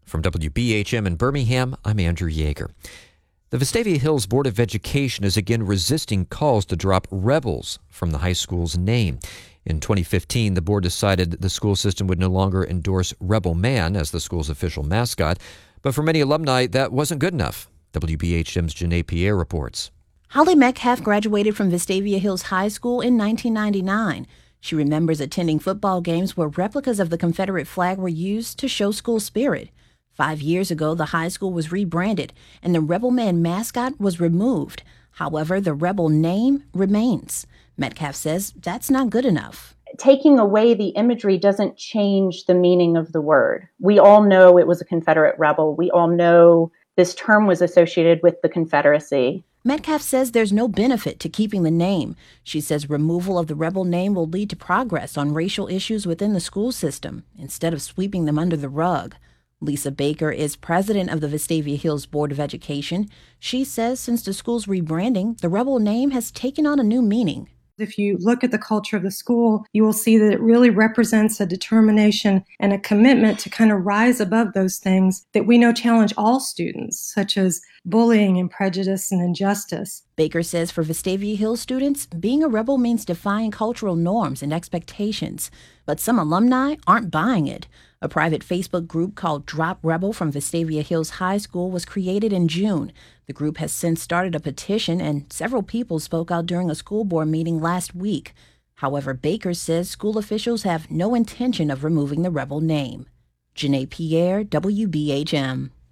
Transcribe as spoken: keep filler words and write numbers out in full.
From W B H M in Birmingham, I'm Andrew Yeager. The Vestavia Hills Board of Education is again resisting calls to drop Rebels from the high school's name. In twenty fifteen, the board decided the school system would no longer endorse Rebel Man as the school's official mascot. But for many alumni, that wasn't good enough. W B H M's Janae Pierre reports. Holly Metcalf graduated from Vestavia Hills High School in nineteen ninety-nine. She remembers attending football games where replicas of the Confederate flag were used to show school spirit. Five years ago, the high school was rebranded and the Rebel Man mascot was removed. However, the Rebel name remains. Metcalf says that's not good enough. Taking away the imagery doesn't change the meaning of the word. We all know it was a Confederate rebel. We all know this term was associated with the Confederacy. Metcalf says there's no benefit to keeping the name. She says removal of the Rebel name will lead to progress on racial issues within the school system instead of sweeping them under the rug. Lisa Baker is president of the Vestavia Hills Board of Education. She says since the school's rebranding, the Rebel name has taken on a new meaning. If you look at the culture of the school, you will see that it really represents a determination and a commitment to kind of rise above those things that we know challenge all students, such as bullying and prejudice and injustice. Baker says for Vestavia Hills students, being a rebel means defying cultural norms and expectations. But some alumni aren't buying it. A private Facebook group called Drop Rebel from Vestavia Hills High School was created in June. The group has since started a petition, and several people spoke out during a school board meeting last week. However, Baker says school officials have no intention of removing the Rebel name. Janae Pierre, W B H M.